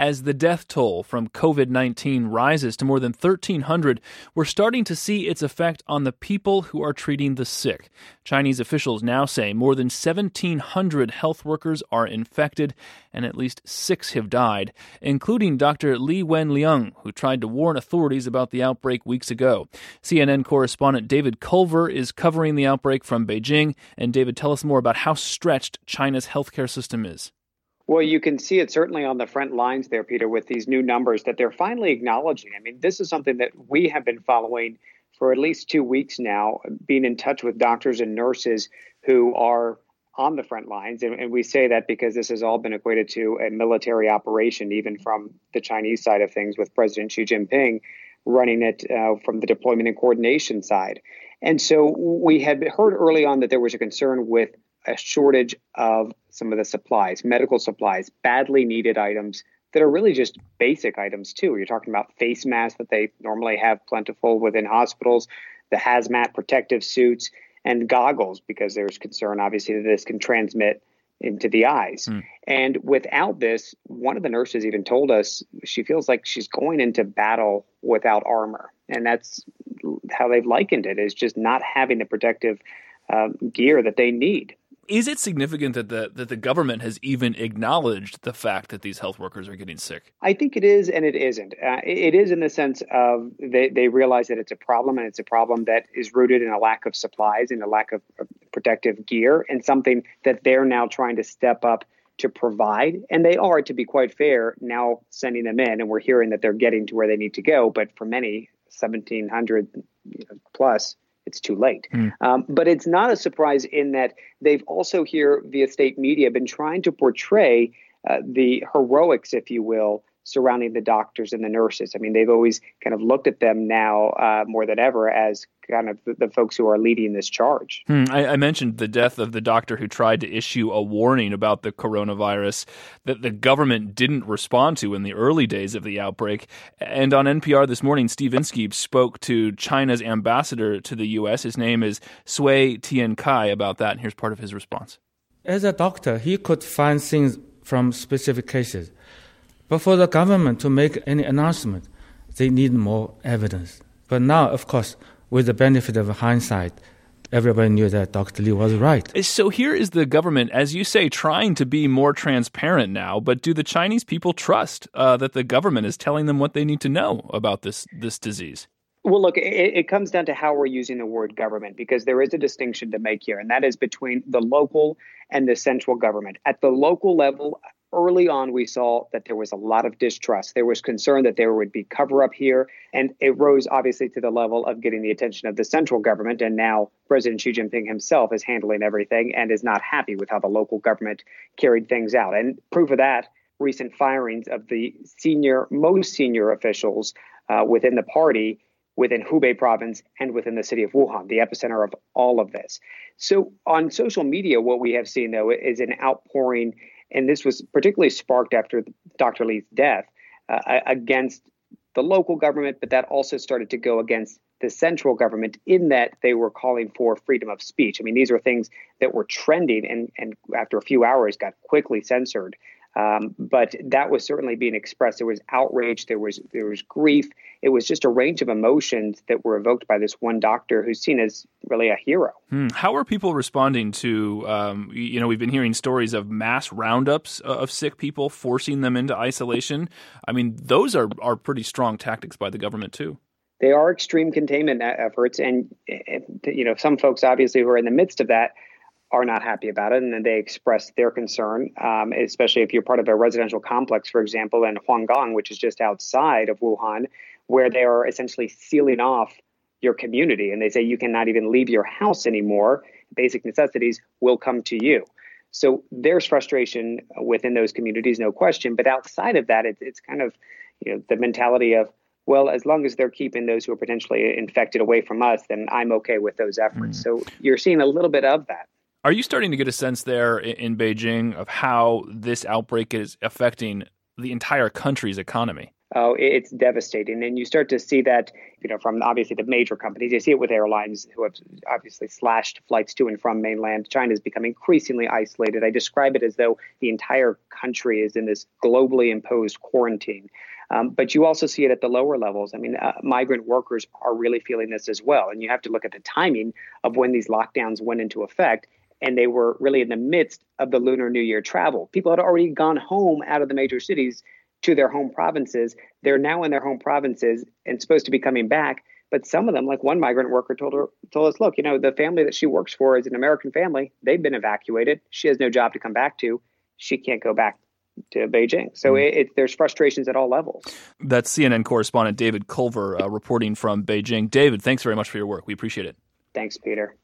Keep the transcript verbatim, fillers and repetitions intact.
As the death toll from covid nineteen rises to more than thirteen hundred, we're starting to see its effect on the people who are treating the sick. Chinese officials now say more than seventeen hundred health workers are infected and at least six have died, including Doctor Li Wenliang, who tried to warn authorities about the outbreak weeks ago. C N N correspondent David Culver is covering the outbreak from Beijing. And David, tell us more about how stretched China's healthcare system is. Well, you can see it certainly on the front lines there, Peter, with these new numbers that they're finally acknowledging. I mean, this is something that we have been following for at least two weeks now, being in touch with doctors and nurses who are on the front lines. And, and we say that because this has all been equated to a military operation, even from the Chinese side of things, with President Xi Jinping running it uh, from the deployment and coordination side. And so we had heard early on that there was a concern with a shortage of some of the supplies, medical supplies, badly needed items that are really just basic items, too. You're talking about face masks that they normally have plentiful within hospitals, the hazmat protective suits, and goggles, because there's concern, obviously, that this can transmit into the eyes. Mm. And without this, one of the nurses even told us she feels like she's going into battle without armor. And that's how they've likened it, is just not having the protective uh, gear that they need. Is it significant that the that the government has even acknowledged the fact that these health workers are getting sick? I think it is, and it isn't. Uh, it is in the sense of they, they realize that it's a problem, and it's a problem that is rooted in a lack of supplies and a lack of, of protective gear, and something that they're now trying to step up to provide. And they are, to be quite fair, now sending them in, and we're hearing that they're getting to where they need to go. But for many, seventeen hundred you know, plus, it's too late. Mm. Um, but it's not a surprise in that they've also here via state media been trying to portray uh, the heroics, if you will, surrounding the doctors and the nurses. I mean, they've always kind of looked at them now uh, more than ever as kind of the, the folks who are leading this charge. Hmm. I, I mentioned the death of the doctor who tried to issue a warning about the coronavirus that the government didn't respond to in the early days of the outbreak. And on N P R this morning, Steve Inskeep spoke to China's ambassador to the U S. His name is Sui Tiankai about that, and here's part of his response. As a doctor, he could find things from specific cases. But for the government to make any announcement, they need more evidence. But now, of course, with the benefit of hindsight, everybody knew that Doctor Li was right. So here is the government, as you say, trying to be more transparent now. But do the Chinese people trust uh, that the government is telling them what they need to know about this this disease? Well, look, it, it comes down to how we're using the word government, because there is a distinction to make here, and that is between the local and the central government. At the local level, early on, we saw that there was a lot of distrust. There was concern that there would be cover-up here, and it rose obviously to the level of getting the attention of the central government. And now President Xi Jinping himself is handling everything and is not happy with how the local government carried things out. And proof of that, recent firings of the senior, most senior officials uh, within the party, within Hubei province and within the city of Wuhan, the epicenter of all of this. So on social media, what we have seen, though, is an outpouring, and this was particularly sparked after Doctor Li's death, uh, against the local government, but that also started to go against the central government in that they were calling for freedom of speech. I mean, these are things that were trending and, and after a few hours got quickly censored. Um, but that was certainly being expressed. There was outrage. There was there was grief. It was just a range of emotions that were evoked by this one doctor who's seen as really a hero. Hmm. How are people responding to, um, you know, we've been hearing stories of mass roundups of sick people, forcing them into isolation. I mean, those are, are pretty strong tactics by the government, too. They are extreme containment efforts. And, you know, some folks obviously who are in the midst of that are not happy about it, and then they express their concern, um, especially if you're part of a residential complex, for example, in Huanggang, which is just outside of Wuhan, where they are essentially sealing off your community. And they say you cannot even leave your house anymore. Basic necessities will come to you. So there's frustration within those communities, no question. But outside of that, it, it's kind of, you know, the mentality of, well, as long as they're keeping those who are potentially infected away from us, then I'm okay with those efforts. Mm. So you're seeing a little bit of that. Are you starting to get a sense there in Beijing of how this outbreak is affecting the entire country's economy? Oh, it's devastating. And you start to see that, you know, from obviously the major companies. You see it with airlines who have obviously slashed flights to and from mainland. China has become increasingly isolated. I describe it as though the entire country is in this globally imposed quarantine. Um, but you also see it at the lower levels. I mean, uh, migrant workers are really feeling this as well. And you have to look at the timing of when these lockdowns went into effect. And they were really in the midst of the Lunar New Year travel. People had already gone home out of the major cities to their home provinces. They're now in their home provinces and supposed to be coming back. But some of them, like one migrant worker told her, told us, look, you know, the family that she works for is an American family. They've been evacuated. She has no job to come back to. She can't go back to Beijing. So it, it, there's frustrations at all levels. That's C N N correspondent David Culver uh, reporting from Beijing. David, thanks very much for your work. We appreciate it. Thanks, Peter.